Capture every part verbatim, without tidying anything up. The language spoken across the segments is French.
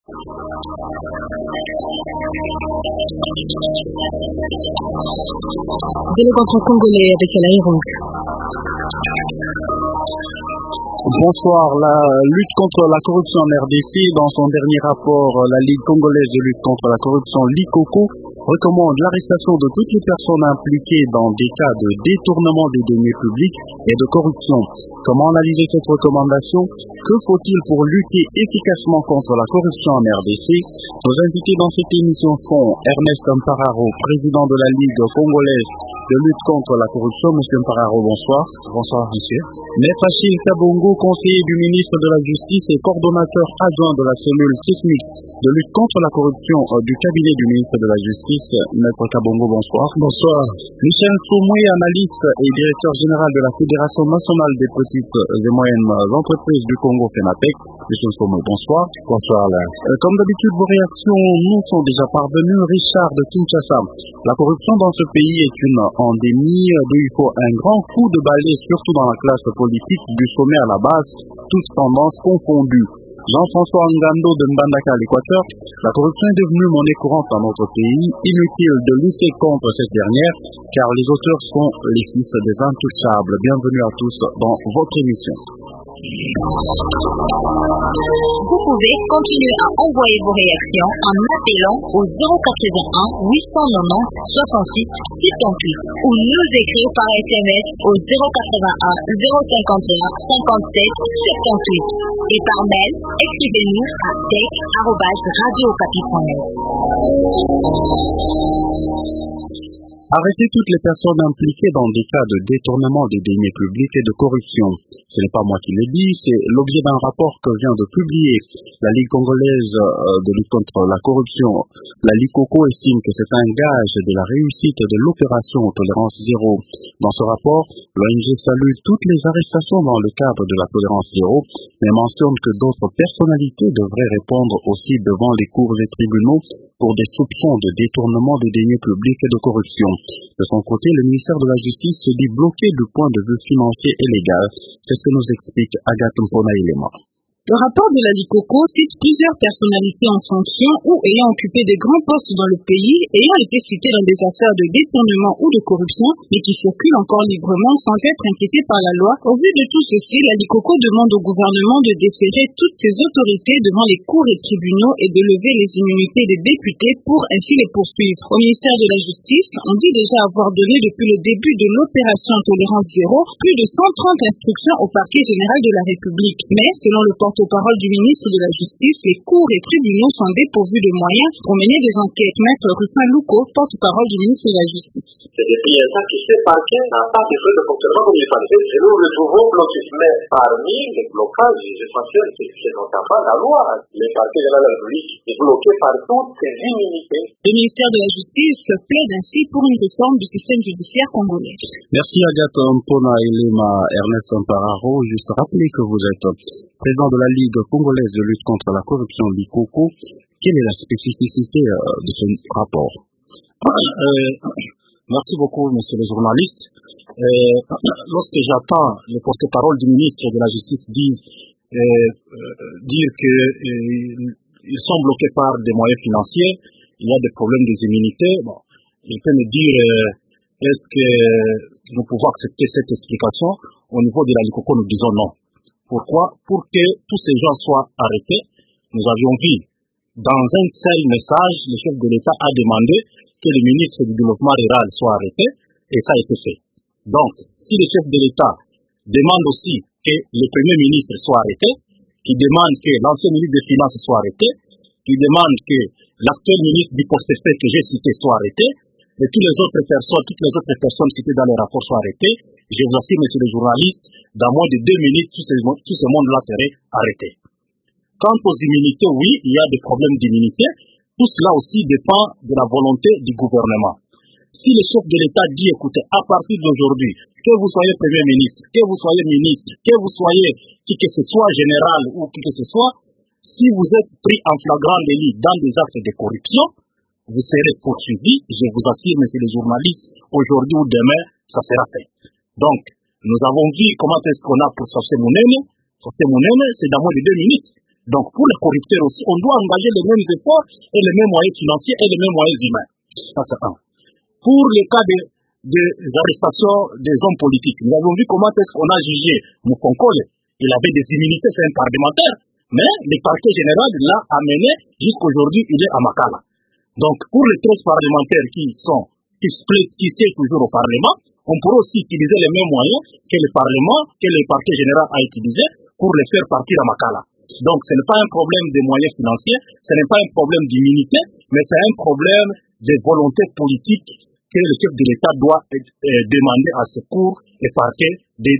Délégation congolais avec Alain Ronc. Bonsoir. La lutte contre la corruption en R D C, dans son dernier rapport, la Ligue congolaise de lutte contre la corruption, L I C O C O, recommande l'arrestation de toutes les personnes impliquées dans des cas de détournement des deniers publics et de corruption. Comment analyser cette recommandation? Que faut-il pour lutter efficacement contre la corruption en R D C? Nos invités dans cette émission sont Ernest Mpararo, président de la Ligue congolaise de lutte contre la corruption. Monsieur Mpararo, bonsoir. Bonsoir, monsieur. Maître Achille Kabongo, conseiller du ministre de la Justice et coordonnateur adjoint de la cellule sismique de lutte contre la corruption du cabinet du ministre de la Justice. Maître Kabongo, bonsoir. Bonsoir. Michel Soumoué, analyste et directeur général de la Fédération nationale des petites et moyennes entreprises du Congo, FENATEC. Michel Soumoué, bonsoir. Bonsoir, Alain. Euh, comme d'habitude, vos réactions nous sont déjà parvenues. Richard de Kinshasa. La corruption dans ce pays est une endémie d'où il faut un grand coup de balai, surtout dans la classe politique, du sommet à la base, toutes tendances confondues. Jean-François Ngando de Mbandaka à l'Équateur. La corruption est devenue monnaie courante dans notre pays. Inutile de lutter contre cette dernière, car les auteurs sont les fils des intouchables. Bienvenue à tous dans votre émission. Vous pouvez continuer à envoyer vos réactions en appelant au zéro quatre-vingt-un huit cent quatre-vingt-dix soixante-six soixante-huit ou nous écrire par S M S au zéro quatre-vingt-un zéro cinquante et un cinquante-sept soixante-huit et par mail, écrivez-nous à tech arobase radio okapi point net. Arrêtez toutes les personnes impliquées dans des cas de détournement des deniers publics et de corruption. Ce n'est pas moi qui le dis, c'est l'objet d'un rapport que vient de publier la Ligue congolaise de lutte contre la corruption. La L I C O C O estime que c'est un gage de la réussite de l'opération Tolérance Zéro. Dans ce rapport, l'O N G salue toutes les arrestations dans le cadre de la Tolérance Zéro, mais mentionne que d'autres personnalités devraient répondre aussi devant les cours et tribunaux pour des soupçons de détournement des deniers publics et de corruption. De son côté, le ministère de la Justice se dit bloqué du point de vue financier et légal. C'est ce que nous explique Agathe Mpona Ilema. Le rapport de la L I C O C O cite plusieurs personnalités en fonction ou ayant occupé des grands postes dans le pays, ayant été citées dans des affaires de détournement ou de corruption, mais qui circulent encore librement sans être inquiétées par la loi. Au vu de tout ceci, la L I C O C O demande au gouvernement de déférer toutes ces autorités devant les cours et tribunaux et de lever les immunités des députés pour ainsi les poursuivre. Au ministère de la Justice, on dit déjà avoir donné depuis le début de l'opération Tolérance Zéro plus de cent trente instructions au parquet général de la République. Mais, selon le porte-parole du ministre de la Justice, les cours et tribunaux sont dépourvus de moyens pour mener des enquêtes. Maître Rufin Louko, porte-parole du ministre de la Justice. C'est depuis un temps que ce parquet n'a pas de feu de fonctionnement comme il fallait. Et nous le trouvons bloqué. Mais parmi les blocages essentiels, c'est notamment la loi. Le parquet général de la République est bloqué par toutes ses immunités. Le ministère de la Justice plaide ainsi pour une réforme du système judiciaire congolais. Merci Agathe Mpona Ilema. Ernest Mpararo, juste rappeler que vous êtes président de la Ligue congolaise de lutte contre la corruption, L I C O C O. Quelle est la spécificité euh, de ce rapport? euh, Merci beaucoup, monsieur le journaliste. Euh, lorsque j'entends le porte-parole du ministre de la Justice dire, euh, euh, dire qu'ils sont bloqués par des moyens financiers, il y a des problèmes des immunités, bon, il peut me dire euh, est-ce que nous pouvons accepter cette explication? Au niveau de la L I C O C O, nous disons non. Pourquoi? Pour que tous ces gens soient arrêtés. Nous avions vu, dans un seul message, le chef de l'État a demandé que le ministre du Développement rural soit arrêté, et ça a été fait. Donc, si le chef de l'État demande aussi que le Premier ministre soit arrêté, qui demande que l'ancien ministre des Finances soit arrêté, qui demande que l'actuel ministre du portefeuille que j'ai cité soit arrêté, et toutes les autres personnes, toutes les autres personnes citées dans les rapports soient arrêtées, je vous assure, monsieur le journaliste, dans moins de deux minutes, tout ce, tout ce monde-là serait arrêté. Quant aux immunités, oui, il y a des problèmes d'immunité. Tout cela aussi dépend de la volonté du gouvernement. Si le chef de l'État dit, écoutez, à partir d'aujourd'hui, que vous soyez Premier ministre, que vous soyez ministre, que vous soyez qui que ce soit général ou qui que ce soit, si vous êtes pris en flagrant délit dans des actes de corruption, vous serez poursuivi. Je vous assure, monsieur le journaliste, aujourd'hui ou demain, ça sera fait. Donc, nous avons vu comment est-ce qu'on a pour Sosé Mounene. Sosé Mounene, c'est dans moins de deux minutes. Donc pour les corrupteurs aussi, on doit engager les mêmes efforts et les mêmes moyens financiers et les mêmes moyens humains. Ça c'est un. Pour le cas de, des arrestations des hommes politiques, nous avons vu comment est-ce qu'on a jugé Mukonkole. Il avait des immunités, c'est un parlementaire, mais le parquet général l'a amené jusqu'aujourd'hui, il est à Makala. Donc pour les treize parlementaires qui sont qui, qui siègent toujours au Parlement, on pourrait aussi utiliser les mêmes moyens que le Parlement, que le parquet général a utilisé pour les faire partir à Makala. Donc ce n'est pas un problème de moyens financiers, ce n'est pas un problème d'immunité, mais c'est un problème de volonté politique que le chef de l'État doit euh, demander à ce cours les parquets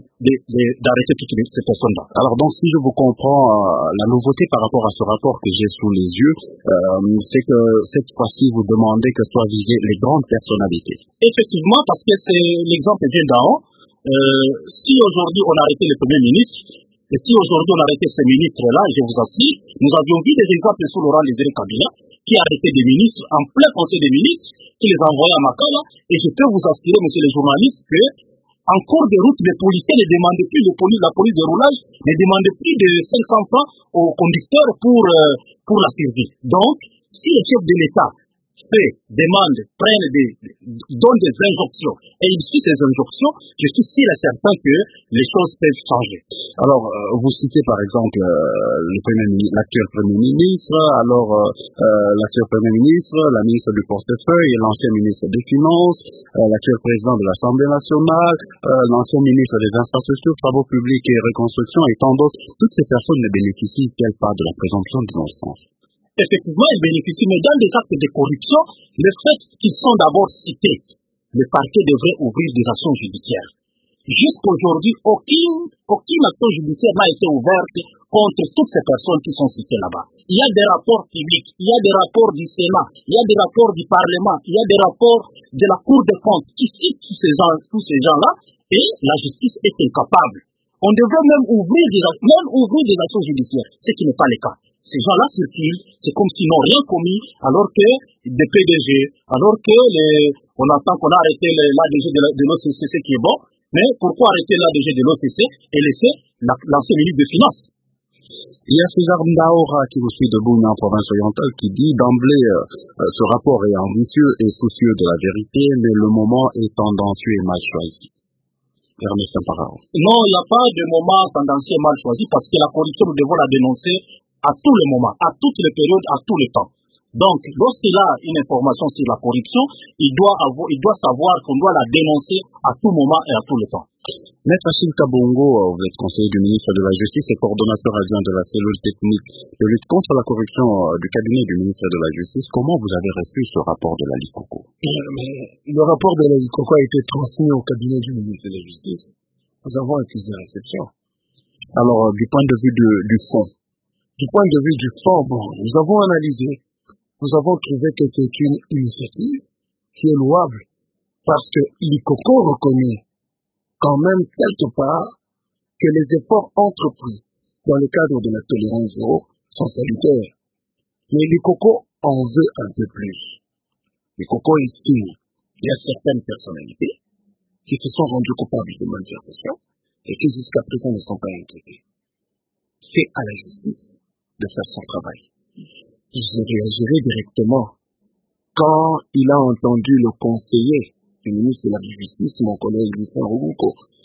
d'arrêter toutes les, ces personnes-là. Alors donc si je vous comprends, euh, la nouveauté par rapport à ce rapport que j'ai sous les yeux, euh, c'est que cette fois-ci vous demandez que soient visées les grandes personnalités. Effectivement, parce que c'est l'exemple vient d'en haut. Euh, si aujourd'hui on a arrêté le Premier ministre, et si aujourd'hui on a arrêté ces ministres-là, je vous assure, nous avions vu des exemples sous Laurent Désiré Kabila, qui a arrêté des ministres en plein conseil des ministres, qui les a envoyés à Makala, et je peux vous assurer, monsieur les journalistes, que en cours de route, les policiers ne demandent plus de police, la police de roulage ne demande plus de cinq cents francs aux conducteurs pour, euh, pour la survie. Donc, si le chef de l'État fait, demande, prenne des, donne des injonctions, et il suit ces injonctions, je suis sûr et certain que les choses peuvent changer. Alors, euh, vous citez par exemple euh, le premier, l'actuel Premier ministre, alors euh, euh, l'actuel Premier ministre, la ministre du portefeuille, l'ancien ministre des Finances, euh, l'actuel président de l'Assemblée nationale, euh, l'ancien ministre des Infrastructures, Travaux publics et Reconstruction, et tant d'autres. Toutes ces personnes ne bénéficient-elles pas de la présomption d'innocence? Effectivement, ils bénéficient, mais dans des actes de corruption, le fait qu'ils sont d'abord cités, le parquet devrait ouvrir des actions judiciaires. Jusqu'aujourd'hui, aucune, aucune action judiciaire n'a été ouverte contre toutes ces personnes qui sont citées là-bas. Il y a des rapports publics, il y a des rapports du Sénat, il y a des rapports du Parlement, il y a des rapports de la Cour des comptes qui citent tous ces gens, tous ces gens-là, et la justice est incapable. On devrait même ouvrir des, même ouvrir des actions judiciaires, ce qui n'est pas le cas. Ces gens-là circulent, c'est comme s'ils n'ont rien commis, alors que des P D G, alors que les, on entend qu'on a arrêté l'A D G de l'O C C, ce qui est bon, mais pourquoi arrêter l'A D G de l'O C C et laisser l'ancien ministre des Finances? Il y a César Ndaora qui vous suit de Bouna en province orientale qui dit d'emblée euh, ce rapport est ambitieux et soucieux de la vérité, mais le moment est tendancieux et mal choisi. Ernest Parao. Non, il n'y a pas de moment tendancieux et mal choisi parce que la corruption, nous devons la dénoncer à tous les moments, à toutes les périodes, à tous les temps. Donc, lorsqu'il a une information sur la corruption, il doit avoir, il doit savoir qu'on doit la dénoncer à tout moment et à tout le temps. Maître Achille Kabongo, vous êtes conseiller du ministre de la Justice et coordonnateur adjoint de la cellule technique de lutte contre la corruption du cabinet du ministre de la Justice. Comment vous avez reçu ce rapport de la LICOCO? Le rapport de la LICOCO a été transmis au cabinet du ministre de la Justice. Nous avons accusé la réception. Alors, du point de vue de, du fond, Du point de vue du fond, bon, nous avons analysé, nous avons trouvé que c'est une initiative qui est louable parce que l'ICOCO reconnaît quand même quelque part que les efforts entrepris dans le cadre de la tolérance zéro sont salutaires. Mais l'ICOCO en veut un peu plus. L'ICOCO estime qu'il y a certaines personnalités qui se sont rendues coupables de malversation et qui jusqu'à présent ne sont pas inquiétées. C'est à la justice de faire son travail. J'ai réagi directement quand il a entendu le conseiller du ministre de la Justice, mon collègue Lucien Rouko,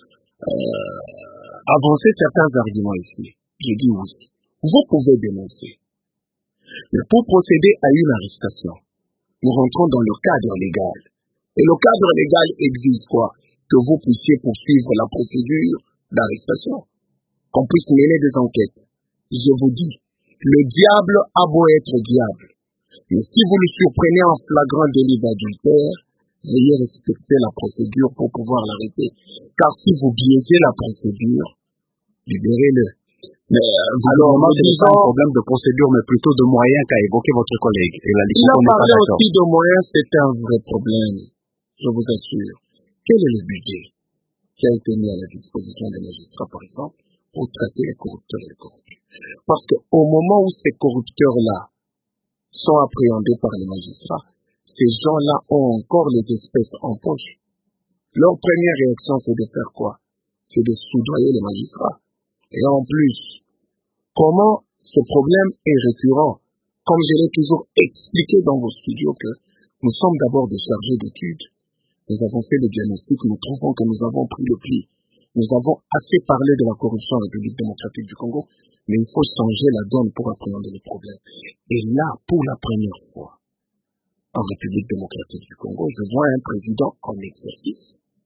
euh, avancer certains arguments ici. J'ai dit oui, vous pouvez dénoncer. Mais pour procéder à une arrestation, nous rentrons dans le cadre légal. Et le cadre légal exige quoi? Que vous puissiez poursuivre la procédure d'arrestation, qu'on puisse mener des enquêtes. Je vous dis, le diable a beau être diable, mais si vous le surprenez en flagrant délit d'adultère, veuillez respecter la procédure pour pouvoir l'arrêter. Car si vous biaisez la procédure, libérez-le. Mais euh, alors, ce n'est pas un problème de procédure, mais plutôt de moyens qu'a évoqué votre collègue. Et la il a parlé aussi de moyens, c'est un vrai problème, je vous assure. Quel est le budget qui a été mis à la disposition des magistrats, par exemple, pour traiter les corrupteurs et les corrompus? Parce qu'au moment où ces corrupteurs-là sont appréhendés par les magistrats, ces gens-là ont encore les espèces en poche. Leur première réaction, c'est de faire quoi? C'est de soudoyer les magistrats. Et en plus, comment ce problème est récurrent. Comme je l'ai toujours expliqué dans vos studios que nous sommes d'abord des chargés d'études. Nous avons fait le diagnostic, nous trouvons que nous avons pris le pli. Nous avons assez parlé de la corruption en République démocratique du Congo, mais il faut changer la donne pour appréhender le problème. Et là, pour la première fois, en République démocratique du Congo, je vois un président en exercice,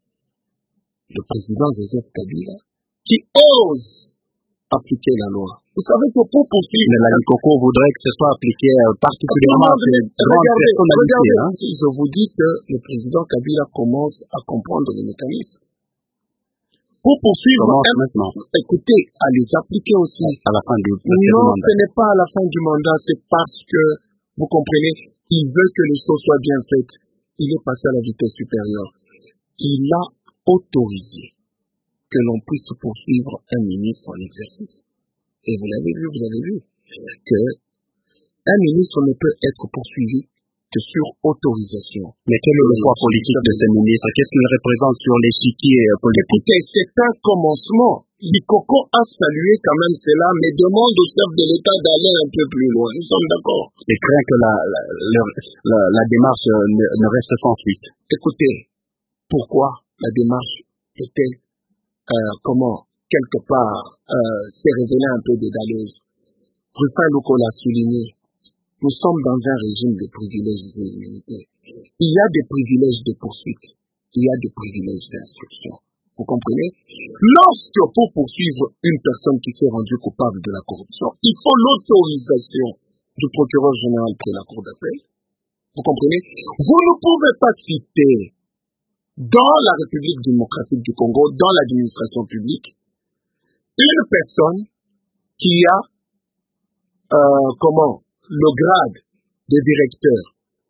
le président Joseph Kabila, qui ose appliquer la loi. Vous savez que pour poursuivre... Mais la Likoko voudrait que ce soit appliqué euh, particulièrement à ces grandes personnalités. Hein. Je vous dis que le président Kabila commence à comprendre les mécanismes. Pour poursuivre... Commence maintenant. Écoutez, à les appliquer aussi. À la fin du, du non, mandat. Ce n'est pas à la fin du mandat, c'est parce que, vous comprenez, il veut que les choses soient bien faites. Il est passé à la vitesse supérieure. Il a autorisé que l'on puisse poursuivre un ministre en exercice. Et vous l'avez vu, vous avez vu, que un ministre ne peut être poursuivi que sur autorisation. Mais quel est le poids politique de ces ministres? Qu'est-ce qu'il représente sur l'échiquier politique? Écoutez, c'est un commencement. Likoko a salué quand même cela, mais demande au chef de l'État d'aller un peu plus loin. Nous sommes d'accord. Et craint que la, la, la, la, la démarche ne, ne reste sans suite. Écoutez, pourquoi la démarche était Euh, comment, quelque part, euh, s'est révélé un peu dédaleuse. Rufin Loko l'a souligné. Nous sommes dans un régime de privilèges et d'immunité. Il y a des privilèges de poursuite. Il y a des privilèges d'instruction. Vous comprenez? Lorsque pour poursuivre une personne qui s'est rendue coupable de la corruption, il faut l'autorisation du procureur général près la cour d'appel. Vous comprenez? Vous ne pouvez pas citer dans la République démocratique du Congo, dans l'administration publique, une personne qui a, euh, comment, le grade de directeur,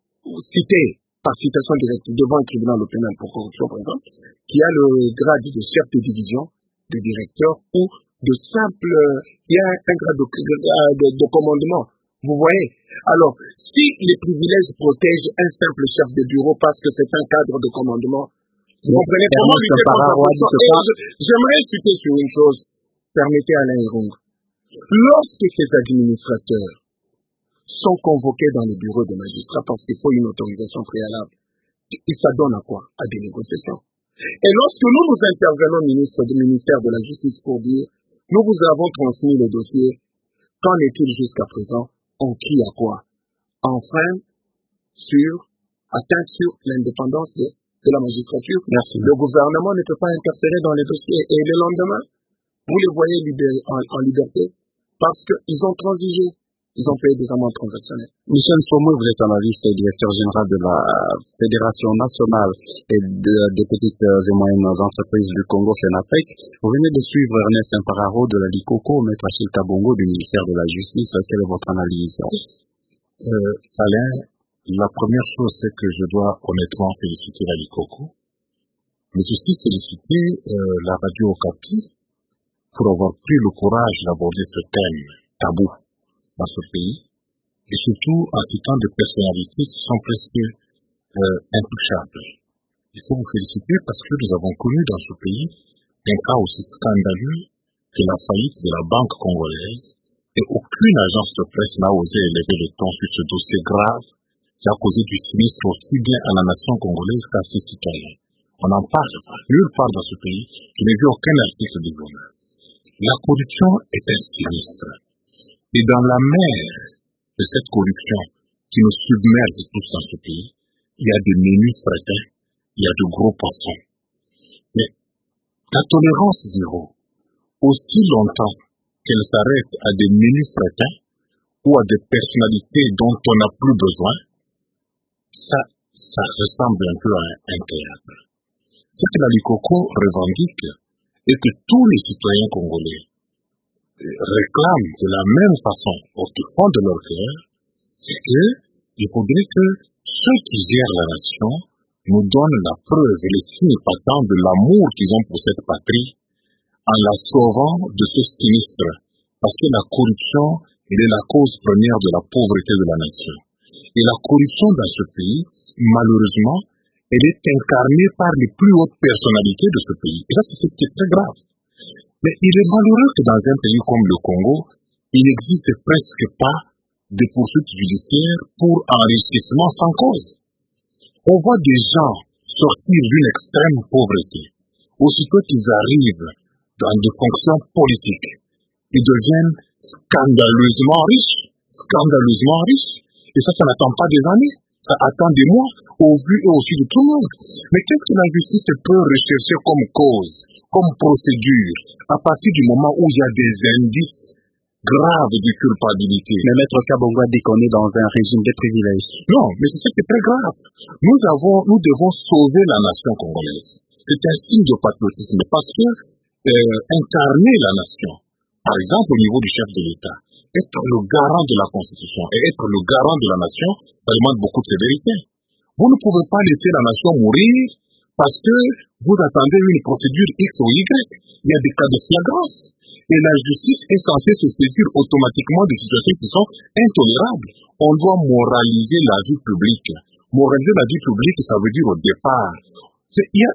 cité par citation directe devant un tribunal pénal pour corruption, par exemple, qui a le grade de chef de division, de directeur, ou de simple, il y a un grade de, de, de commandement. Vous voyez? Alors, si les privilèges protègent un simple chef de bureau parce que c'est un cadre de commandement, vous comprenez comment lutter contre la corruption? J'aimerais citer sur une chose, permettez Alain Irung. Lorsque ces administrateurs sont convoqués dans les bureaux des magistrats parce qu'il faut une autorisation préalable, ils s'adonnent à quoi? À des négociations. Et lorsque nous nous intervenons, ministre du ministère de la Justice, pour dire, nous vous avons transmis le dossier, qu'en est-il jusqu'à présent? On crie à quoi? Enfin, sur, atteinte sur l'indépendance de de la magistrature. Merci. Le gouvernement ne peut pas interférer dans les dossiers. Et le lendemain, vous les voyez libérés en, en liberté parce qu'ils ont transigé. Ils ont payé des amendes transactionnelles. Michel Somou, vous êtes analyste et directeur général de la Fédération nationale et de, des petites et moyennes entreprises du Congo, FENAPEC. Vous venez de suivre Ernest Impararo de la Likoko, Maître Achille Kabongo du ministère de la Justice. Quelle est votre analyse? euh, Alain, la première chose, c'est que je dois honnêtement féliciter la Likoko, mais aussi féliciter euh, la radio Okapi pour avoir pris le courage d'aborder ce thème tabou dans ce pays, et surtout en citant des personnalités qui sont presque euh, intouchables. Il faut vous féliciter parce que nous avons connu dans ce pays un cas aussi scandaleux que la faillite de la banque congolaise, et aucune agence de presse n'a osé élever le ton sur ce dossier grave qui a causé du sinistre aussi bien à la nation congolaise qu'à ses citoyens. On n'en parle pas, nulle part dans ce pays. Je n'ai vu aucun article de journal. La corruption est un sinistre. Et dans la mer de cette corruption qui nous submerge tous dans ce pays, il y a de menus frétins, il y a de gros poissons. Mais la tolérance zéro, aussi longtemps qu'elle s'arrête à des menus frétins ou à des personnalités dont on n'a plus besoin, ça, ça ressemble un peu à un, un théâtre. Ce que la Likoko revendique et que tous les citoyens congolais réclament de la même façon au fond de leur cœur, c'est qu'il faudrait que ceux qui gèrent la nation nous donnent la preuve et les signes patents de l'amour qu'ils ont pour cette patrie en la sauvant de ce sinistre. Parce que la corruption, elle est la cause première de la pauvreté de la nation. Et la corruption dans ce pays, malheureusement, elle est incarnée par les plus hautes personnalités de ce pays. Et là, c'est ce qui est très grave. Mais il est malheureux que dans un pays comme le Congo, il n'existe presque pas de poursuites judiciaires pour enrichissement sans cause. On voit des gens sortir d'une extrême pauvreté. Aussitôt qu'ils arrivent dans des fonctions politiques, ils deviennent scandaleusement riches, scandaleusement riches. Et ça, ça n'attend pas des années, ça attend des mois, au vu et au su de tout le monde. Mais qu'est-ce que la justice peut rechercher comme cause, comme procédure, à partir du moment où il y a des indices graves de culpabilité? Mais Maître Kabongwa dit qu'on est dans un régime de privilèges. Non, mais c'est ça qui est très grave. Nous avons, nous devons sauver la nation congolaise. C'est un signe de patriotisme parce que euh, incarner la nation, par exemple au niveau du chef de l'État, être le garant de la Constitution et être le garant de la nation, ça demande beaucoup de sévérité. Vous ne pouvez pas laisser la nation mourir parce que vous attendez une procédure X ou Y. Il y a des cas de flagrance. Et la justice est censée se saisir automatiquement de situations qui sont intolérables. On doit moraliser la vie publique. Moraliser la vie publique, ça veut dire au départ. Il y a,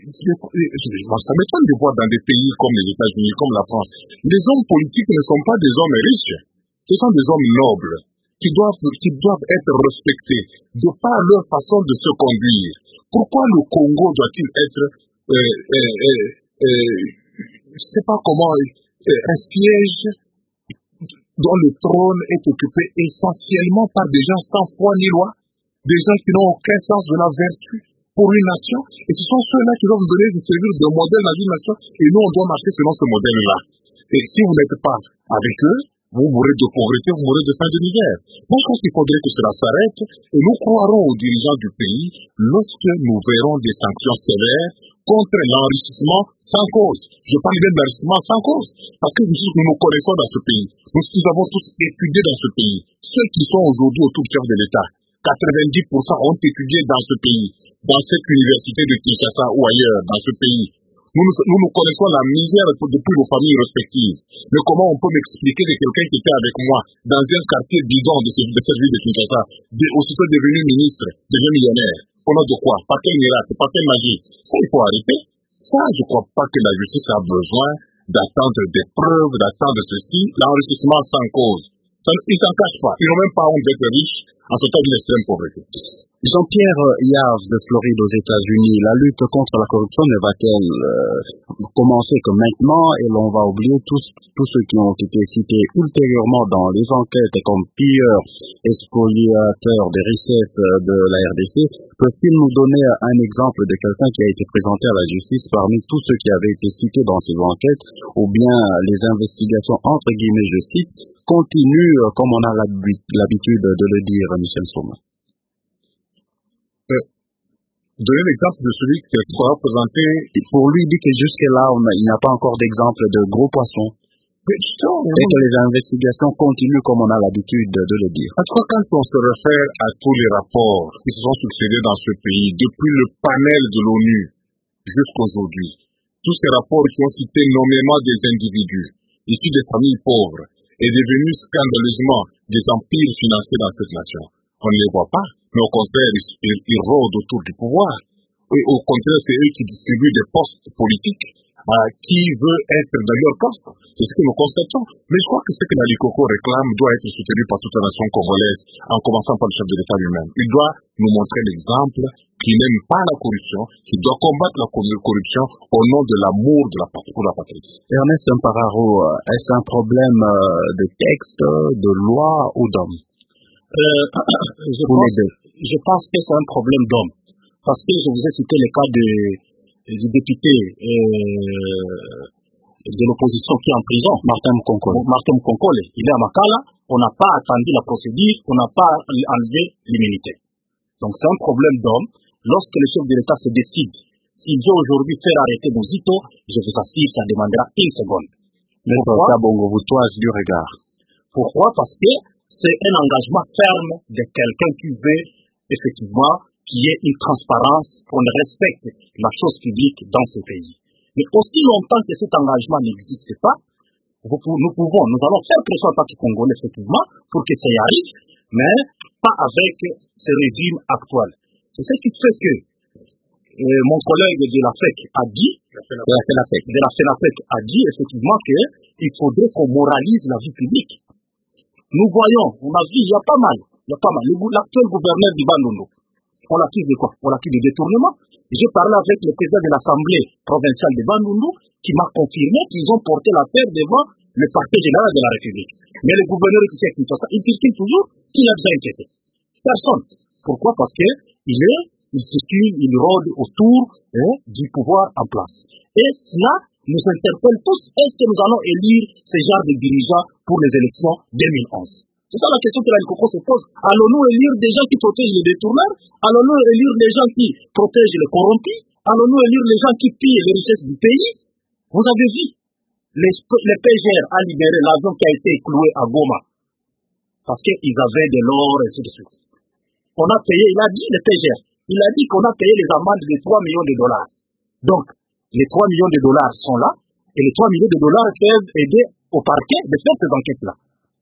ça m'étonne de voir dans des pays comme les États-Unis, comme la France, les hommes politiques ne sont pas des hommes riches. Ce sont des hommes nobles qui doivent, qui doivent être respectés de par leur façon de se conduire. Pourquoi le Congo doit-il être, euh, euh, euh, euh, je ne sais pas comment, un siège dont le trône est occupé essentiellement par des gens sans foi ni loi, des gens qui n'ont aucun sens de la vertu pour une nation, et ce sont ceux-là qui doivent donner des services de modèle à une nation, et nous on doit marcher selon ce modèle-là. Et si vous n'êtes pas avec eux, vous mourrez de pauvreté, vous mourrez de faim, de misère. Moi je pense qu'il faudrait que cela s'arrête, et nous croirons aux dirigeants du pays lorsque nous verrons des sanctions sévères contre l'enrichissement sans cause. Je parle bien d'enrichissement sans cause, parce que nous, nous nous connaissons dans ce pays. Nous, nous avons tous étudié dans ce pays. Ceux qui sont aujourd'hui autour du chef de l'État, quatre-vingt-dix pour cent ont étudié dans ce pays, dans cette université de Kinshasa ou ailleurs, dans ce pays. Nous nous, nous, nous connaissons la misère depuis nos familles respectives. Mais comment on peut m'expliquer de quelqu'un qui était avec moi dans un quartier bidon de, de cette ville de Kinshasa, de, aussitôt devenu ministre, devenu millionnaire? Au nom de quoi? Par quel miracle? Par quelle magie? Ça, il faut arrêter. Ça, je ne crois pas que la justice a besoin d'attendre des preuves, d'attendre ceci, l'enrichissement sans cause. Ça, ils ne s'en cachent pas. Ils n'ont même pas honte d'être riches en ce cas d'une extrême pauvreté. Jean-Pierre Yave de Floride aux États-Unis, la lutte contre la corruption ne va-t-elle euh, commencer que maintenant et l'on va oublier tous, tous ceux qui ont été cités ultérieurement dans les enquêtes comme pilleurs et spoliateurs des richesses de la R D C? Peut-il nous donner un exemple de quelqu'un qui a été présenté à la justice parmi tous ceux qui avaient été cités dans ces enquêtes, ou bien les investigations entre guillemets, je cite, continuent comme on a l'habitude de le dire, Michel Soma? Donner l'exemple de celui qui sera présenté. Pour lui, dit que jusque-là, il n'y a pas encore d'exemple de gros poissons. Mais justement, et que les investigations continuent comme on a l'habitude de le dire. En tout cas, quand on se réfère à tous les rapports qui se sont succédés dans ce pays, depuis le panel de l'ONU jusqu'aujourd'hui, tous ces rapports qui ont cité nommément des individus, issus des familles pauvres, et devenus scandaleusement des empires financiers dans cette nation, on ne les voit pas. Mais au contraire, ils, ils rôdent autour du pouvoir. Et au contraire, c'est eux qui distribuent des postes politiques à qui veut être dans leur poste. C'est ce que nous constatons. Mais je crois que ce que la Likoko réclame doit être soutenu par toute la nation congolaise, en commençant par le chef de l'État lui-même. Il doit nous montrer l'exemple qui n'aime pas la corruption, qui doit combattre la corruption au nom de l'amour de la patrie, pour la patrie. Ernest Mpararo, est-ce un problème de texte, de loi ou d'homme? Euh, je, pense, je pense que c'est un problème d'homme. Parce que je vous ai cité le cas de, du député euh, de l'opposition qui est en prison, Martin Konkole. Martin Konkole, il est à Makala, on n'a pas attendu la procédure, on n'a pas enlevé l'immunité. Donc c'est un problème d'homme. Lorsque le chef de l'État se décide, s'il veut aujourd'hui faire arrêter Bozito, je vous assure, ça demandera une seconde. Mais pourquoi Bongo vous toise du regard? Pourquoi? Parce que c'est un engagement ferme de quelqu'un qui veut effectivement qu'il y ait une transparence, qu'on respecte la chose publique dans ce pays. Mais aussi longtemps que cet engagement n'existe pas, nous pouvons, nous allons faire pression en tant que Congolais effectivement pour que ça y arrive, mais pas avec ce régime actuel. C'est ce qui fait que euh, mon collègue de la F E C a dit, de la FENAFEC a dit effectivement qu'il faudrait qu'on moralise la vie publique. Nous voyons, on a vu, il y a pas mal, il y a pas mal. L'actuel gouverneur du Bandundu, on l'accuse de quoi? On l'accuse de détournement. J'ai parlé avec le président de l'Assemblée provinciale de Bandundu qui m'a confirmé qu'ils ont porté l'affaire devant le parquet général de la République. Mais le gouverneur qui sait ça, il circule toujours qu'il a besoin de personne. Pourquoi? Parce que il est, il circule, il rôde autour hein, du pouvoir en place. Et cela nous interpelle tous. Est-ce que nous allons élire ce genre de dirigeants pour les élections deux mille onze? C'est ça la question que la Likoko se pose. Allons-nous élire des gens qui protègent les détourneurs? Allons-nous élire des gens qui protègent les corrompus? Allons-nous élire les gens qui pillent les richesses du pays? Vous avez vu, les, les P G R a libéré l'avion qui a été cloué à Goma parce qu'ils avaient de l'or et ainsi de suite. On a payé, il a dit le P G R, il a dit qu'on a payé les amendes de trois millions de dollars. Donc, les trois millions de dollars sont là et les trois millions de dollars peuvent aider au parquet de faire ces enquêtes-là.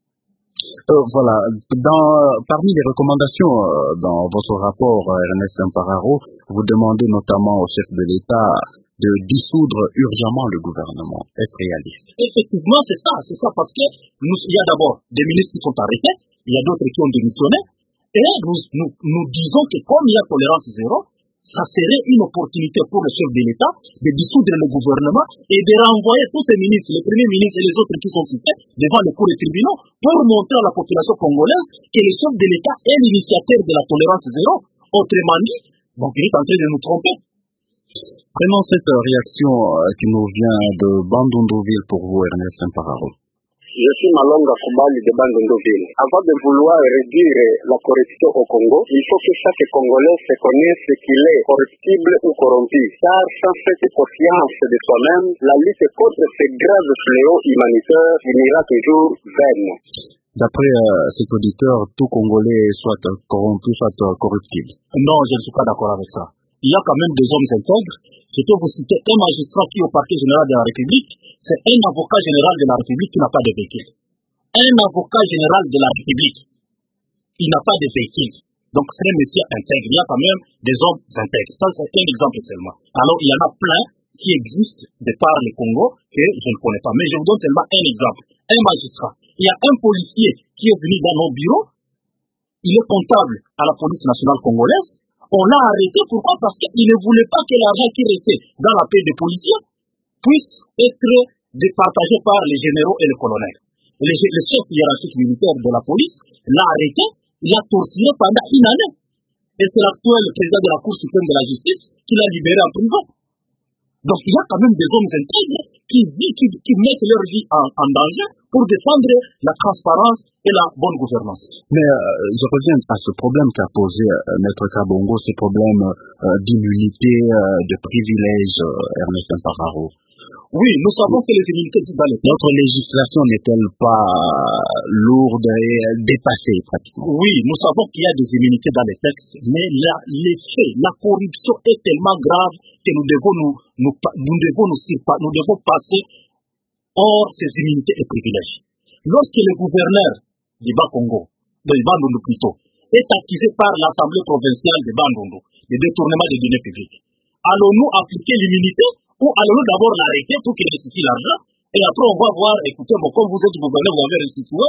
Euh, voilà, dans, parmi les recommandations euh, dans votre rapport, euh, Ernest Impararo, vous demandez notamment au chef de l'État de dissoudre urgemment le gouvernement. Est-ce réaliste? Effectivement, c'est ça, c'est ça, parce que nous, il y a d'abord des ministres qui sont arrêtés, il y a d'autres qui ont démissionné, et nous, nous, nous disons que comme il y a tolérance zéro, ça serait une opportunité pour le chef de l'État de dissoudre le gouvernement et de renvoyer tous ces ministres, le premier ministre et les autres qui sont cités, devant les cours des tribunaux pour montrer à la population congolaise que le chef de l'État est l'initiateur de la tolérance zéro. Autrement dit, donc il est en train de nous tromper. Prenons cette réaction qui nous vient de Bandunduville pour vous, Ernest Impararo. Je suis Malonga Kubali de Bandunduville. Avant de vouloir réduire la corruption au Congo, il faut que chaque Congolais se connaisse qu'il est corruptible ou corrompu. Car sans cette conscience de soi-même, la lutte contre ces graves fléaux humanitaires finira toujours vaine. D'après euh, cet auditeur, tout Congolais est soit corrompu, soit corruptible. Non, je ne suis pas d'accord avec ça. Il y a quand même des hommes intègres. Je peux vous citer un magistrat qui est au parquet général de la République, c'est un avocat général de la République qui n'a pas de véhicule. Un avocat général de la République, il n'a pas de véhicule. Donc c'est un monsieur intègre. Il y a quand même des hommes intègres. Ça, c'est un exemple seulement. Alors, il y en a plein qui existent de par le Congo que je ne connais pas. Mais je vous donne seulement un exemple. Un magistrat. Il y a un policier qui est venu dans nos bureaux. Il est comptable à la police nationale congolaise. On l'a arrêté. Pourquoi? Parce qu'il ne voulait pas que l'argent qui restait dans la paie des policiers puisse être départagé par les généraux et les colonels. Le, le chef hiérarchique militaire de la police l'a arrêté, il l'a torturé pendant une année. Et c'est l'actuel président de la Cour suprême de la justice qui l'a libéré en prison. Donc il y a quand même des hommes intègres qui, qui, qui mettent leur vie en, en danger pour défendre la transparence et la bonne gouvernance. Mais euh, je reviens à ce problème qu'a posé euh, Maître Kabongo, ce problème euh, d'immunité, euh, de privilège, euh, Ernest Impararo. Oui, nous savons que les immunités existent dans les textes. Notre législation n'est-elle pas lourde et dépassée pratiquement? Oui, nous savons qu'il y a des immunités dans les textes, mais la, les faits, la corruption est tellement grave que nous devons nous, nous, nous, devons nous, nous devons passer hors ces immunités et privilèges. Lorsque le gouverneur du Bas-Congo, de Bandundu plutôt, est accusé par l'Assemblée provinciale de Bandundu de détournement des données publiques, allons-nous appliquer l'immunité ou allons-nous d'abord l'arrêter pour qu'il restitue l'argent et après on va voir, écoutez, bon, comme vous êtes gouverneur, vous avez restitué.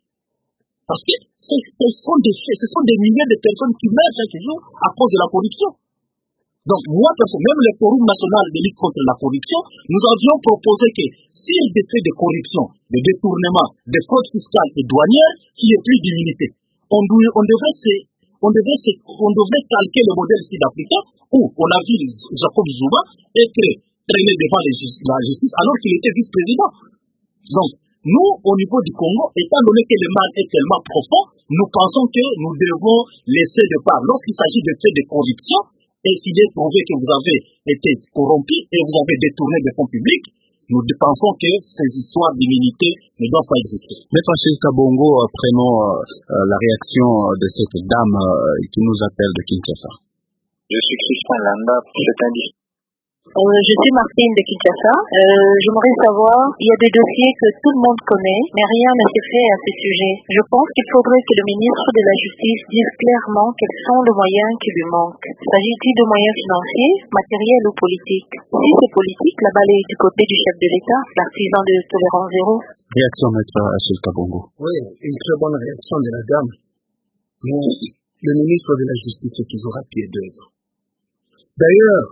Parce que ce, ce, sont des, ce sont des milliers de personnes qui meurent chaque jour à cause de la corruption. Donc moi, même le Forum national de lutte contre la corruption, nous avions proposé que s'il y a des faits de corruption, de détournement, de fraude fiscale et douanière, qu'il n'y ait plus d'immunité. On, on devrait se, on devrait se, on devrait calquer le modèle sud-africain où on a vu Jacob Zuma être traîné devant les, la justice alors qu'il était vice-président. Donc, nous, au niveau du Congo, étant donné que le mal est tellement profond, nous pensons que nous devons laisser de part. Lorsqu'il s'agit de faits de corruption, et s'il est prouvé que vous avez été corrompu et vous avez détourné des fonds publics, nous pensons que ces histoires d'immunité ne doivent pas exister. Maître Achille Kabongo, prenons euh, la réaction de cette dame euh, qui nous appelle de Kinshasa. Je suis Christian Landa, c'est un Euh, je suis Martine de Kinshasa. Euh, J'aimerais savoir, il y a des dossiers que tout le monde connaît, mais rien ne s'est fait à ce sujet. Je pense qu'il faudrait que le ministre de la Justice dise clairement quels sont les moyens qui lui manquent. S'agit-il de moyens financiers, matériels ou politiques? Si c'est politique, la balle est du côté du chef de l'État, l'artisan de tolérance zéro. Réaction maître Achille Kabongo. Oui, une très bonne réaction de la dame. Mais le ministre de la Justice est toujours à pied d'œuvre. D'ailleurs,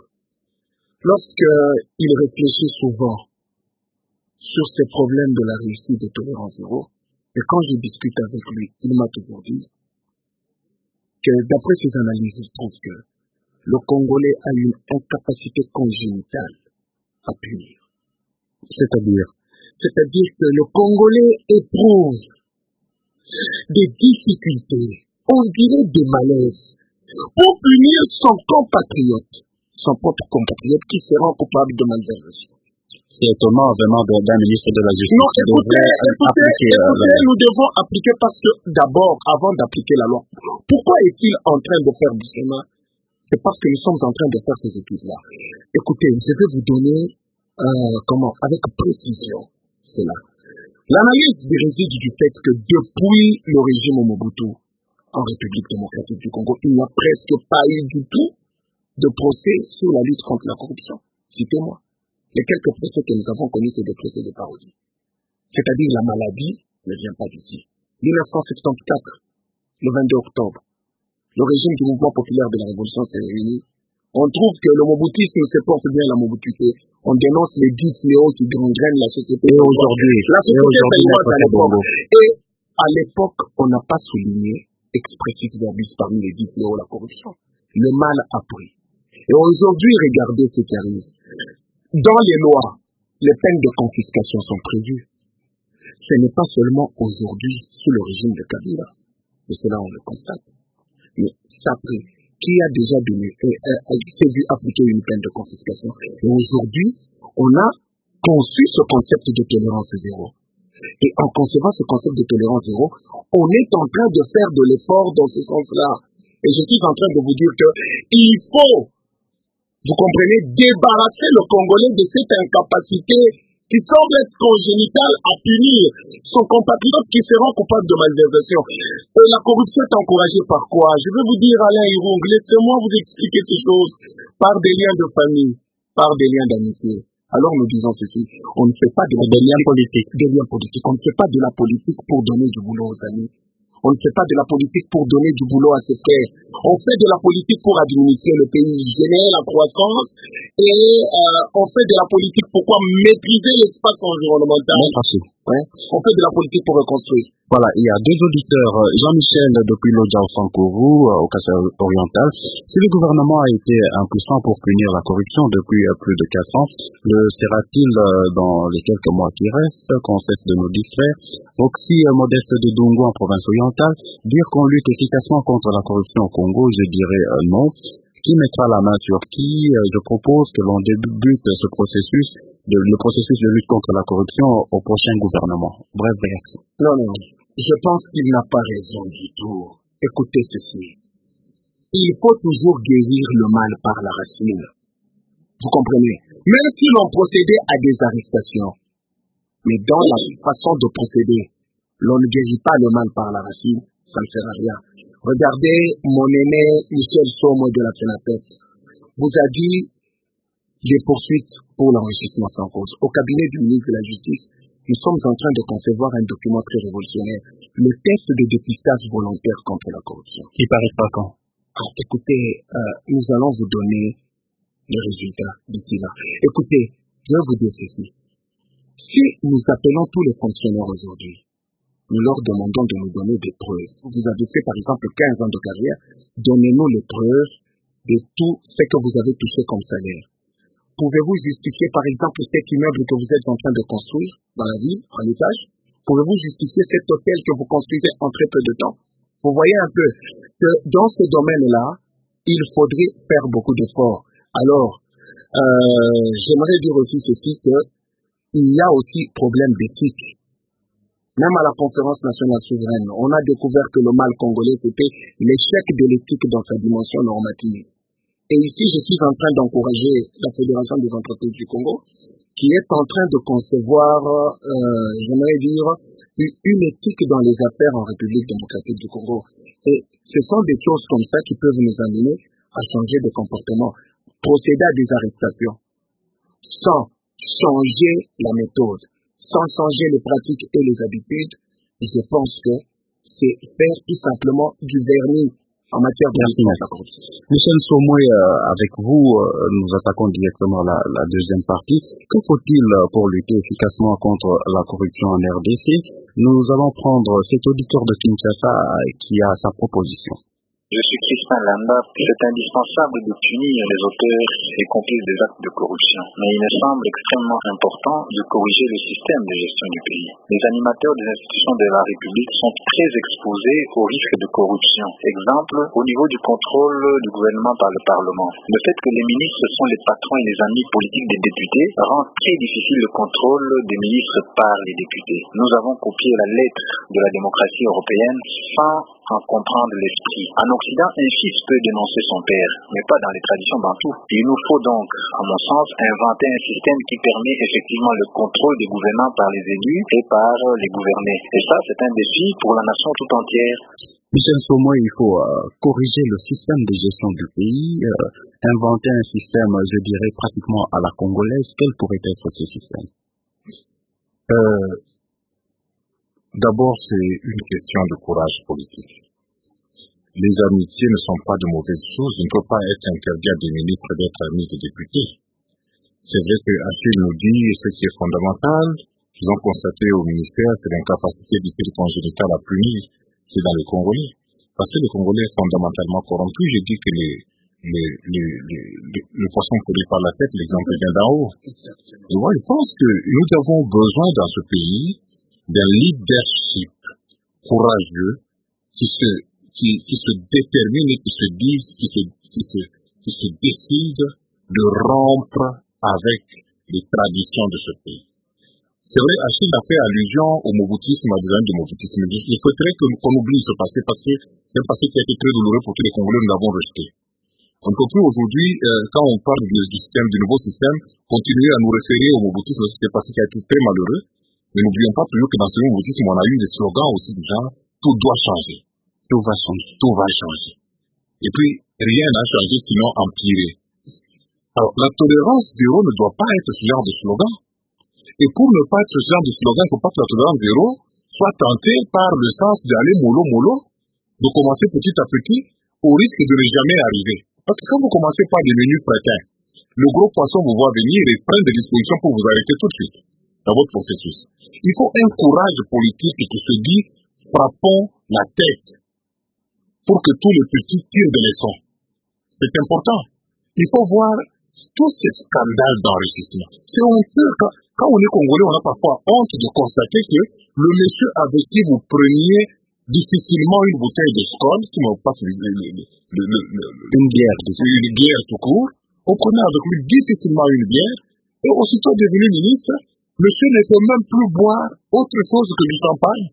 lorsqu'il réfléchit souvent sur ces problèmes de la réussite de tolérance zéro, et quand je discute avec lui, il m'a toujours dit que d'après ses analyses, il trouve que le Congolais a une incapacité congénitale à punir. C'est-à-dire C'est-à-dire que le Congolais éprouve des difficultés, on dirait des malaises, pour punir son compatriote, son propre compatriote qui sera coupable de malversation. C'est étonnant vraiment d'un ministre de la Justice. Non, écoutez, écoutez, écoutez, nous devons appliquer parce que d'abord, avant d'appliquer la loi, pourquoi est-il en train de faire du chemin? C'est parce que nous sommes en train de faire ces études-là. Écoutez, je vais vous donner, euh, comment, avec précision, cela. L'analyse des réside du fait que depuis le régime Mobutu, en République démocratique du Congo, il n'y a presque pas eu du tout de procès sur la lutte contre la corruption. Citez-moi. Les quelques procès que nous avons connus, c'est des procès de parodie. C'est-à-dire la maladie ne vient pas d'ici. mille neuf cent soixante-quatorze, le vingt-deux octobre, le régime du mouvement populaire de la révolution s'est réuni. On trouve que le mobutisme se porte bien la mobutuité. On dénonce les dix fléaux qui gangrènent la société. Et aujourd'hui, la société paysanne à l'époque. Et à l'époque, on n'a pas souligné expressis verbis parmi les dix fléaux la corruption. Le mal a pris. Et aujourd'hui, regardez ce qui arrive. Dans les lois, les peines de confiscation sont prévues. Ce n'est pas seulement aujourd'hui sous le régime de Kabila. Et cela, on le constate. Mais ça pris. Qui a déjà donné, euh, euh, s'est vu appliquer une peine de confiscation. Et aujourd'hui, on a conçu ce concept de tolérance zéro. Et en concevant ce concept de tolérance zéro, on est en train de faire de l'effort dans ce sens-là. Et je suis en train de vous dire que il faut, vous comprenez, débarrasser le Congolais de cette incapacité qui semble être congénitale à punir son compatriote qui sera coupable de malversation. Et la corruption est encouragée par quoi? Je vais vous dire, Alain Hirung, laissez-moi vous expliquer ces choses par des liens de famille, par des liens d'amitié. Alors nous disons ceci, on ne fait pas de la des liens politiques. Des liens politiques. On ne fait pas de la politique pour donner du boulot aux amis. On ne fait pas de la politique pour donner du boulot à ses frères. On fait de la politique pour administrer le pays, générer la croissance et euh, on fait de la politique pour quoi? Maîtriser l'espace environnemental. Ouais. On fait de la politique pour reconstruire. Voilà, il y a deux auditeurs, Jean-Michel depuis l'Odja au Sankourou, au Kassai oriental. Si le gouvernement a été impuissant pour punir la corruption depuis plus de quatre ans, le sera-t-il dans les quelques mois qui restent, qu'on cesse de nous distraire? Roxy Modeste de Dungu en province orientale, dire qu'on lutte efficacement contre la corruption au Congo, je dirais euh, non. Qui mettra la main sur qui? Je propose que l'on débute ce processus, de, le processus de lutte contre la corruption au prochain gouvernement. Bref réaction. Non, non, je pense qu'il n'a pas raison du tout. Écoutez ceci. Il faut toujours guérir le mal par la racine. Vous comprenez? Même si l'on procédait à des arrestations, mais dans la façon de procéder, l'on ne guérit pas le mal par la racine, ça ne sert à rien. Regardez mon aîné Michel Somo de la FENAPEC vous a dit les poursuites pour l'enrichissement sans cause. Au cabinet du ministre de la Justice, nous sommes en train de concevoir un document très révolutionnaire, le test de dépistage volontaire contre la corruption. Qui paraîtra quand? Ah, écoutez, euh, nous allons vous donner les résultats d'ici là. Écoutez, je vais vous dire ceci. Si nous appelons tous les fonctionnaires aujourd'hui, nous leur demandons de nous donner des preuves. Vous avez fait par exemple quinze ans de carrière, donnez-nous les preuves de tout ce que vous avez touché comme salaire. Pouvez-vous justifier par exemple cet immeuble que vous êtes en train de construire dans la ville, en étage? Pouvez-vous justifier cet hôtel que vous construisez en très peu de temps? Vous voyez un peu que dans ce domaine-là, il faudrait faire beaucoup d'efforts. Alors, euh, j'aimerais dire aussi ceci, qu'il y a aussi problème d'éthique. Même à la conférence nationale souveraine, on a découvert que le mal congolais, c'était l'échec de l'éthique dans sa dimension normative. Et ici, je suis en train d'encourager la Fédération des entreprises du Congo, qui est en train de concevoir, euh, j'aimerais dire, une éthique dans les affaires en République démocratique du Congo. Et ce sont des choses comme ça qui peuvent nous amener à changer de comportement, procéder à des arrestations, sans changer la méthode, sans changer les pratiques et les habitudes. Et je pense que c'est faire tout simplement du vernis en matière de lutte contre la corruption. Michel Somoué, euh, avec vous, euh, nous attaquons directement la, la deuxième partie. Que faut-il pour lutter efficacement contre la corruption en R D C? Nous allons prendre cet auditeur de Kinshasa qui a sa proposition. Je suis Christian Landa. C'est indispensable de punir les auteurs et complices des actes de corruption. Mais il me semble extrêmement important de corriger le système de gestion du pays. Les animateurs des institutions de la République sont très exposés au risque de corruption. Exemple, au niveau du contrôle du gouvernement par le Parlement. Le fait que les ministres sont les patrons et les amis politiques des députés rend très difficile le contrôle des ministres par les députés. Nous avons copié la lettre de la démocratie européenne sans en comprendre l'esprit. En Occident, un fils peut dénoncer son père, mais pas dans les traditions bantoues. Il nous faut donc, à mon sens, inventer un système qui permet effectivement le contrôle des gouvernants par les élus et par les gouvernés. Et ça, c'est un défi pour la nation tout entière. Michel Somoué, il faut euh, corriger le système de gestion du pays, euh, inventer un système, je dirais, pratiquement à la congolaise. Quel pourrait être ce système? euh, D'abord, c'est une question de courage politique. Les amitiés ne sont pas de mauvaises choses. Il ne faut pas être interdit à des ministres d'être amis des députés. C'est vrai que Achille nous dit ce qui est fondamental. Ils ont constaté au ministère, c'est l'incapacité du pays congénital à punir, c'est dans les Congolais. Parce que les Congolais sont fondamentalement corrompus. J'ai dit que les, les, les, les, les, le poisson coulé par la tête, l'exemple vient d'en haut. Et moi, je pense que nous avons besoin dans ce pays d'un leadership courageux qui se, qui, qui se détermine et qui se dise, qui se, qui se, qui se décide de rompre avec les traditions de ce pays. C'est vrai, Achille a fait allusion au moboutisme, à des années de moboutisme. Il faudrait qu'on oublie ce passé parce que c'est un passé qui a été très douloureux pour tous les Congolais, nous l'avons rejeté. On ne peut plus aujourd'hui, euh, quand on parle du, du système, du nouveau système, continuer à nous référer au moboutisme, c'est un passé qui a été très malheureux. Mais n'oublions pas toujours que dans ce moboutisme, on a eu des slogans aussi du genre « tout doit changer ». Tout va changer. Tout va changer. Et puis, rien n'a changé sinon empirer. Alors, la tolérance zéro ne doit pas être ce genre de slogan. Et pour ne pas être ce genre de slogan, il ne faut pas que la tolérance zéro soit tentée par le sens d'aller mollo-mollo, de commencer petit à petit, au risque de ne jamais arriver. Parce que quand vous commencez par des menus fréquents, le gros poisson vous voit venir et prend des dispositions pour vous arrêter tout de suite dans votre processus. Il faut un courage politique qui se dit « frappons la tête » pour que tous les petits tirent des leçons. C'est important. Il faut voir tous ces scandales d'enrichissement. C'est honteux. Quand, quand on est Congolais, on a parfois honte de constater que le monsieur avec qui vous preniez difficilement une bouteille de Skol, qui me passe le, le, le, le, le, une bière, une bière tout court, on prenait avec lui difficilement une bière, et aussitôt devenu ministre, monsieur ne peut même plus boire autre chose que du champagne.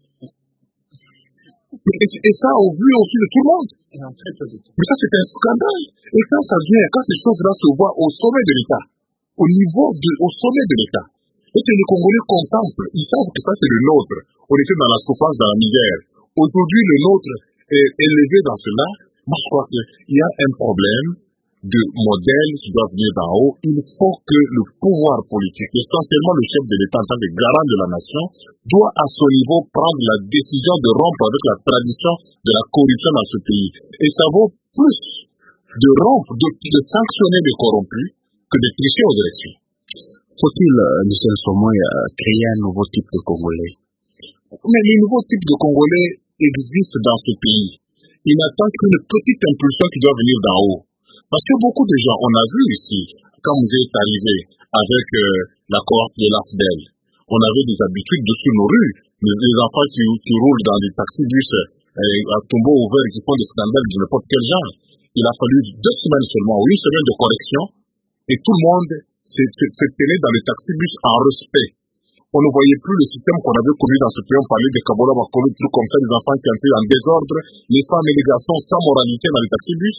Et, et ça, au vu aussi de tout le monde. Mais ça, c'est un scandale. Et quand ça vient, quand ces choses-là se voient au sommet de l'État, au niveau de, au sommet de l'État, et que les Congolais contemplent, ils savent que ça, c'est le nôtre. On était dans la souffrance, dans la misère. Aujourd'hui, le nôtre est élevé dans cela. Moi, je crois qu'il y a un problème de modèle qui doit venir d'en haut. Il faut que le pouvoir politique, essentiellement le chef de l'État en tant que garant de la nation, doit à son niveau prendre la décision de rompre avec la tradition de la corruption dans ce pays. Et ça vaut plus de rompre, de, de sanctionner les corrompus que de tricher aux élections. Faut-il, Michel Somoué, créer un nouveau type de Congolais? Mais les nouveaux types de Congolais existent dans ce pays. Il n'attend qu'une petite impulsion qui doit venir d'en haut. Parce que beaucoup de gens, on a vu ici, quand vous êtes arrivé avec euh, la cohorte de l'A F D E L, on avait des habitudes dessus nos rues, les, les enfants qui, qui roulent dans des taxis-bus euh, à tombeau ouvert qui font des scandales de n'importe quel genre. Il a fallu deux semaines seulement, ou une semaine de correction, et tout le monde se tenait dans les taxis-bus en respect. On ne voyait plus le système qu'on avait connu dans ce pays. On parlait des Kabola, Makolo, des trucs comme ça, des enfants qui entraient en désordre, les femmes et les garçons sans moralité dans les taxis-bus.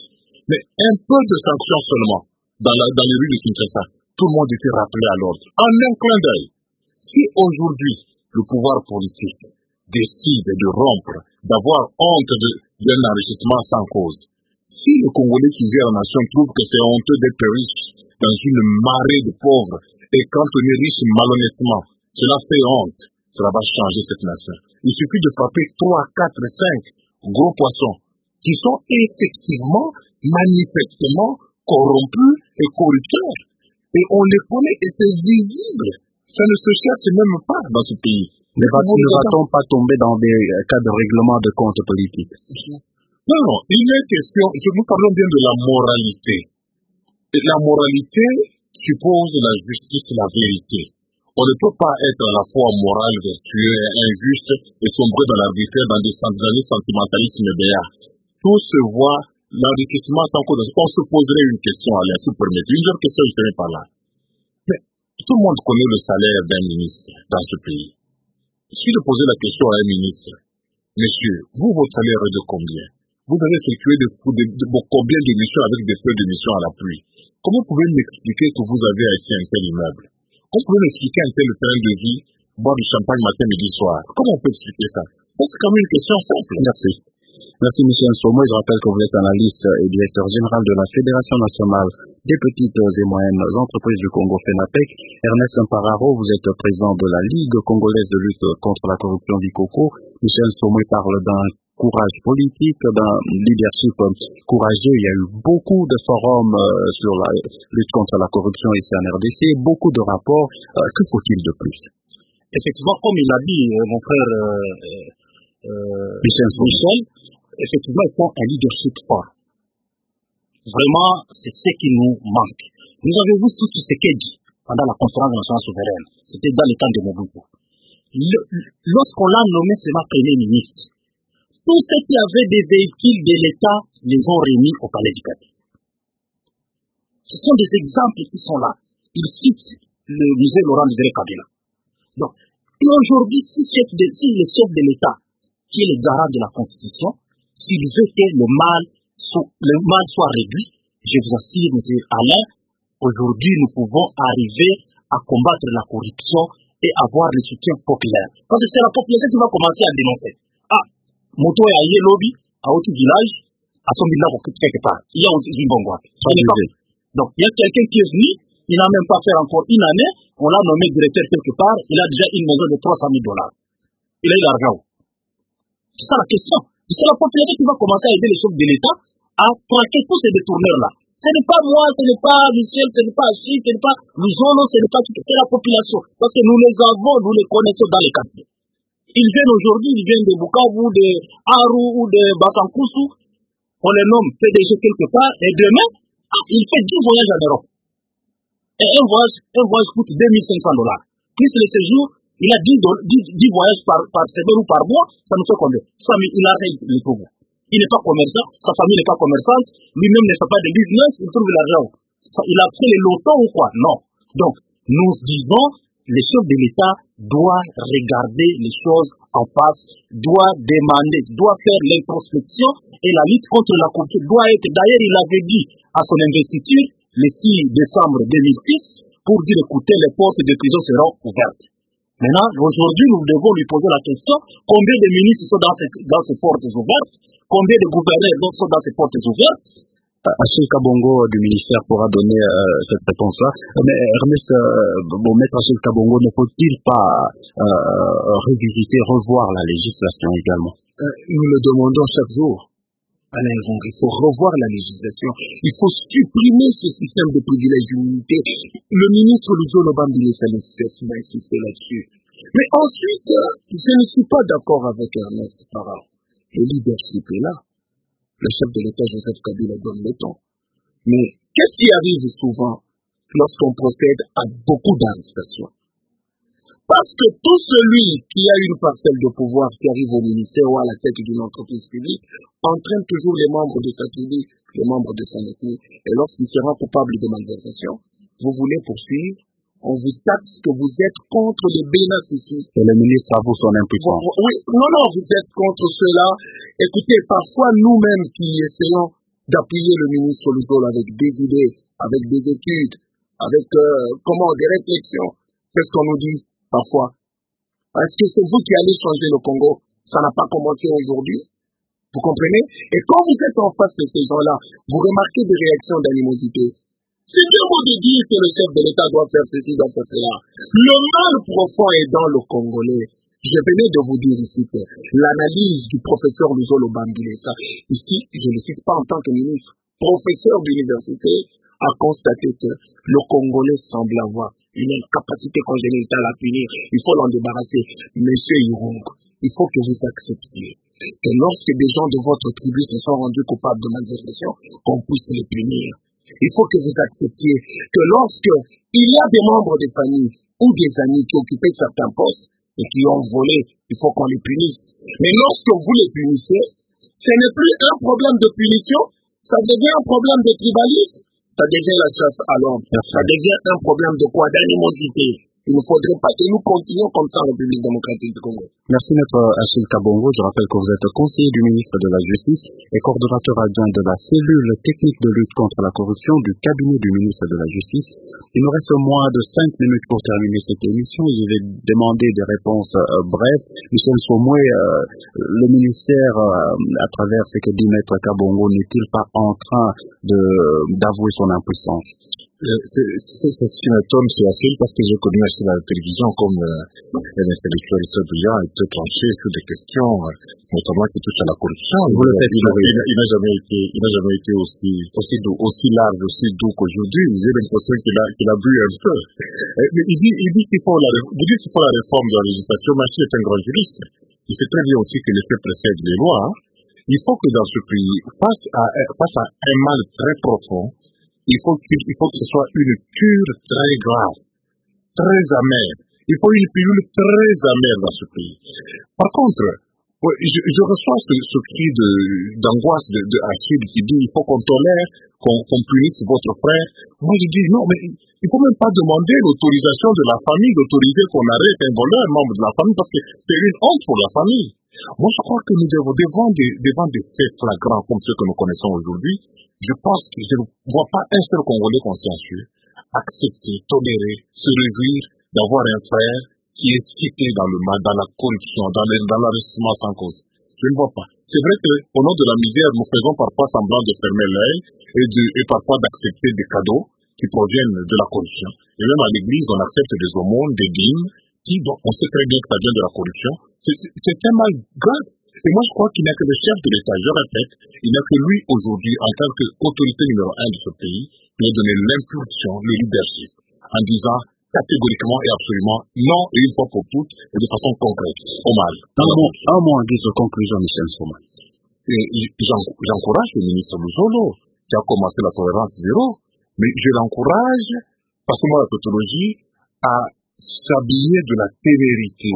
Mais un peu de sanctions seulement, dans, la, dans les rues de Kinshasa, tout le monde était rappelé à l'ordre. En un clin d'œil. Si aujourd'hui, le pouvoir politique décide de rompre, d'avoir honte d'un enrichissement sans cause, si le Congolais qui gère la nation trouve que c'est honteux d'être riche dans une marée de pauvres, et quand on est riche malhonnêtement, cela fait honte, cela va changer cette nation. Il suffit de frapper trois, quatre, cinq gros poissons qui sont effectivement, manifestement corrompus et corrupteurs. Et on les connaît et c'est visible. Ça ne se cherche même pas dans ce pays. Ne va-t-on pas tomber dans des cas de règlement de comptes politiques? Non, non, il est question, nous parlons bien de la moralité. Et la moralité suppose la justice, la vérité. On ne peut pas être à la fois moral, vertueux et injuste et sombrer dans l'arbitraire, dans des sentimentalismes béats. Tout se voit, l'enrichissement sans cause. On se poserait une question, Alain, si vous permettez. Une autre question, je termine par là. Mais tout le monde connaît le salaire d'un ministre dans ce pays. Si je posais la question à un ministre, monsieur, vous, votre salaire est de combien? Vous avez effectué de, de, de, de combien d'émissions avec des frais d'émission à la pluie? Comment pouvez vous m'expliquer que vous avez acheté un tel immeuble? Comment pouvez vous m'expliquer un tel train de vie, boire du champagne matin, midi, soir? Comment on peut expliquer ça? Ça, c'est quand même une question simple. Merci. Merci, M. Nsomo. Je rappelle que vous êtes analyste et directeur général de la Fédération nationale des petites et moyennes entreprises du Congo, FENAPEC. Ernest Mpararo, vous êtes président de la Ligue congolaise de lutte contre la corruption du Coco. M. Nsomo parle d'un courage politique, d'un leadership courageux. Il y a eu beaucoup de forums euh, sur la lutte contre la corruption ici en R D C, beaucoup de rapports. Euh, que faut-il de plus? Effectivement, comme il l'a dit, euh, mon frère euh, euh, Michel, Michel, effectivement, il faut un leadership fort. Vraiment, c'est ce qui nous manque. Nous avons vu tout ce qu'il dit pendant la conférence nationale souveraine. C'était dans le temps de Mobutu. Lorsqu'on l'a nommé seulement Premier ministre, tous ceux qui avaient des véhicules de l'État les ont remis au palais du Capi. Ce sont des exemples qui sont là. Ils citent le musée Laurent Désiré Kabila. Donc, et aujourd'hui, si, chef de, si le chef de l'État, qui est le garant de la Constitution, s'il veut que le mal, soit, le mal soit réduit, je vous assure, M. Alain, aujourd'hui, nous pouvons arriver à combattre la corruption et avoir le soutien populaire. Parce que c'est la population qui va commencer à dénoncer. Ah, Moto est allé lobby, à autre village, à son village quelque part. Il y a aussi Zimbabwe. Donc, il y a quelqu'un qui est venu, il n'a même pas fait encore une année, on l'a nommé directeur quelque part, il a déjà une maison de trois cent mille dollars. Il a eu l'argent. C'est ça la question. C'est la population qui va commencer à aider les chefs de l'État à traquer tous ces détourneurs-là. Ce n'est pas moi, ce n'est pas Michel, ce n'est pas Achille, ce n'est pas Luzolo, ce n'est pas tout, c'est la population. Parce que nous les avons, nous les connaissons dans les quartiers. Ils viennent aujourd'hui, ils viennent de Bukavu, de Aru ou de Basankusu. On les nomme P D G quelque part, et demain, ah, il fait dix voyages en Europe. Et un voyage, un voyage coûte deux mille cinq cents dollars. Plus le séjour, il a dix voyages par, par semaine ou par mois, ça nous fait combien? Ça, il arrête le Togo. Il n'est pas commerçant, sa famille n'est pas commerçante, lui-même ne fait pas de business, il trouve l'argent. Il a pris les lotos ou quoi? Non. Donc, nous disons, les chefs de l'État doivent regarder les choses en face, doivent demander, doivent faire l'introspection et la lutte contre la corruption doit être. D'ailleurs, il avait dit à son investiture le six décembre deux mille six pour dire écoutez, les portes de prison seront ouvertes. Maintenant, aujourd'hui, nous devons lui poser la question combien de ministres sont dans ces, dans ces portes ouvertes, combien de gouverneurs sont dans ces portes ouvertes. Achille Kabongo du ministère pourra donner euh, cette réponse-là. Mais Ernest, euh, bon, maître Achille Kabongo, ne faut-il pas euh, revisiter, revoir la législation également? euh, Nous le demandons chaque jour. Alain Rongue, il faut revoir la législation. Il faut supprimer ce système de privilèges d'immunité. Le ministre Luzolo Bambile Salès m'a insisté là-dessus. Mais ensuite, je ne suis pas d'accord avec Ernest Parra. Le leadership est là. Le chef de l'État, Joseph Kabila, donne le temps. Mais qu'est-ce qui arrive souvent lorsqu'on procède à beaucoup d'arrestations? Parce que tout celui qui a une parcelle de pouvoir qui arrive au ministère ou à la tête d'une entreprise publique entraîne toujours les membres de sa tribu, les membres de son ethnie. Et lorsqu'il sera coupable de malversation, vous voulez poursuivre, on vous taxe que vous êtes contre les bénas ici. Et le ministre avoue son impuissance. Oui, non, non, vous êtes contre cela. Écoutez, parfois nous-mêmes qui essayons d'appuyer le ministre Luzolo avec des idées, avec des études, avec euh, comment des réflexions. C'est ce qu'on nous dit parfois. Est-ce que c'est vous qui allez changer le Congo? Ça n'a pas commencé aujourd'hui. Vous comprenez? Et quand vous êtes en face de ces gens-là, vous remarquez des réactions d'animosité. C'est bien beau de dire que le chef de l'État doit faire ceci, doit faire cela. Le mal profond est dans le Congolais. Je venais de vous dire ici que l'analyse du professeur Luzolo Bambilesa, ici, je ne le cite pas en tant que ministre, professeur d'université, a constaté que le Congolais semble avoir une capacité congénitale à punir. Il faut l'en débarrasser. Monsieur Irung, il faut que vous acceptiez que lorsque des gens de votre tribu se sont rendus coupables de malversation, qu'on puisse les punir. Il faut que vous acceptiez que lorsque il y a des membres des familles ou des amis qui occupaient certains postes et qui ont volé, il faut qu'on les punisse. Mais lorsque vous les punissez, ce n'est plus un problème de punition, ça devient un problème de tribalisme, ça devient la chasse à l'homme, ça devient un problème de quoi? D'animosité. Il ne faudrait pas que nous continuions comme ça en République démocratique du Congo. Merci Maître Achille Kabongo. Je rappelle que vous êtes conseiller du ministre de la Justice et coordonnateur adjoint de la cellule technique de lutte contre la corruption du cabinet du ministre de la Justice. Il me reste moins de cinq minutes pour terminer cette émission. Je vais demander des réponses euh, brèves. Michel Somoué, euh, le ministère, euh, à travers ce que dit Maître Kabongo, n'est-il pas en train de d'avouer son impuissance? C'est ce qui m'étonne, c'est Achille, parce que j'ai connu Achille à la télévision comme euh, un intellectuel brillant et très tranché sur des questions, euh, notamment qui touchent à la corruption. Vous le faites, il, il, il n'a jamais été, il n'a jamais été aussi, aussi doux, aussi large, aussi doux qu'aujourd'hui. J'ai l'impression qu'il a, qu'il a bu un peu. Euh, mais il dit, il dit qu'il faut la, il dit qu'il faut la réforme de la législation. Achille est un grand juriste. Il sait très bien aussi que les faits précèdent les lois. Hein. Il faut que dans ce pays, face à, face à un mal très profond, Il faut, il faut que ce soit une cure très grave, très amère. Il faut une pilule très amère dans ce pays. Par contre, ouais, je, je reçois ce, ce cri de, d'angoisse de, de Achille qui dit il faut qu'on tolère, qu'on, qu'on punisse votre frère. Moi je dis non, mais il ne faut même pas demander l'autorisation de la famille, d'autoriser qu'on arrête un voleur, membre de la famille, parce que c'est une honte pour la famille. Moi je crois que nous devons, devant des, devant des faits flagrants comme ceux que nous connaissons aujourd'hui, je pense que je ne vois pas un seul Congolais consciencieux accepter, tolérer, se réjouir d'avoir un frère qui est cité dans le mal, dans la corruption, dans, le, dans l'enrichissement sans cause. Je ne vois pas. C'est vrai qu'au nom de la misère, nous faisons parfois semblant de fermer l'œil et, de, et parfois d'accepter des cadeaux qui proviennent de la corruption. Et même à l'église, on accepte des aumônes, des dîmes, qui, donc, on sait très bien que ça vient de la corruption. C'est, c'est, c'est un mal grave. Et moi, je crois qu'il n'y a que le chef de l'État, je répète, il n'y a que lui aujourd'hui, en tant qu'autorité numéro un de ce pays, qui a donné l'impulsion, le leadership, en disant catégoriquement et absolument non, et une fois pour toutes, et de façon concrète, au mal. Un mot, un mot en guise de conclusion, Michel Somoué. J'encourage le ministre Luzolo, qui a commencé la tolérance zéro, mais je l'encourage, parce que moi, la tautologie, à s'habiller de la témérité,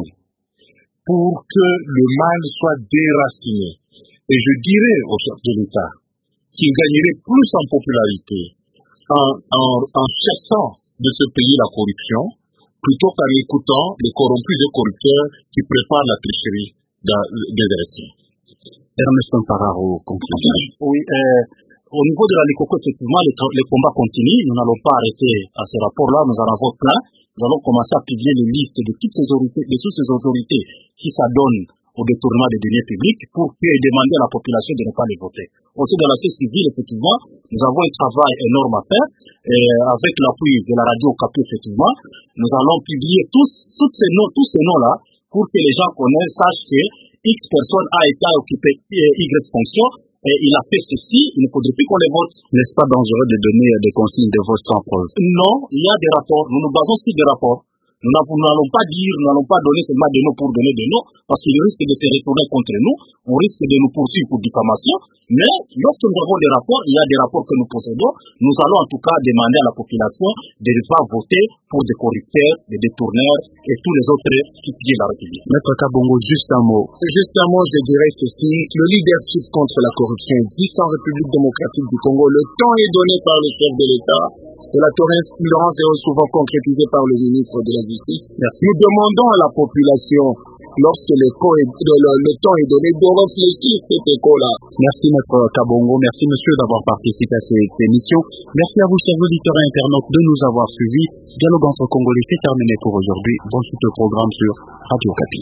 pour que le mal soit déraciné. Et je dirais au chef de l'État qu'il gagnerait plus en popularité en, en, en chassant de ce pays la corruption, plutôt qu'en écoutant les corrompus et corrupteurs qui préparent la tricherie des élections. Ernest Pararo, conclusion. Oui, euh, au niveau de la Likoko, effectivement, les, les combats continuent. Nous n'allons pas arrêter à ce rapport-là. Nous en avons plein. Nous allons commencer à publier les listes de toutes ces autorités, de toutes ces autorités qui s'adonnent au détournement des deniers publics pour demander à la population de ne pas les voter. Aussi, dans la société civile, effectivement, nous avons un travail énorme à faire. Et avec l'appui de la radio Okapi, effectivement, nous allons publier tous, tous ces noms, tous ces noms-là pour que les gens connaissent, sachent que X personne a été occupé Y fonction. Et il a fait ceci, il ne faudrait plus qu'on les vote. N'est-ce pas dangereux de donner des consignes de vote sans preuve? Non, il y a des rapports. Nous nous basons sur des rapports. Nous n'allons pas dire, nous n'allons pas donner seulement des noms pour donner des noms, parce qu'il risque de se retourner contre nous, on risque de nous poursuivre pour diffamation. Mais lorsque nous avons des rapports, il y a des rapports que nous possédons, nous allons en tout cas demander à la population de ne pas voter pour des corrupteurs, des détourneurs et tous les autres qui pillent la République. Maître Kabongo, juste un mot. Juste un mot, je dirais ceci. Le leadership contre la corruption existe en République démocratique du Congo. Le temps est donné par le chef de l'État. Et la tolérance est souvent concrétisée par le ministre de la Justice. Merci. Nous demandons à la population lorsque le, le, le temps est donné de réfléchir cet écho-là. Merci Maître Kabongo, merci monsieur d'avoir participé à cette émission. Merci à vous chers auditeurs et internautes de nous avoir suivis. Dialogue entre Congolais, c'est terminé pour aujourd'hui. Bon suite au programme sur Radio Okapi.